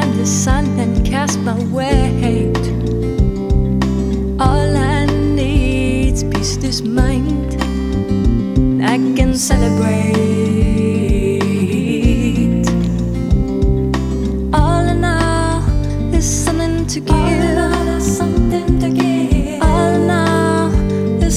climb the sun and cast my weight. All I need's peace, this mind I can celebrate.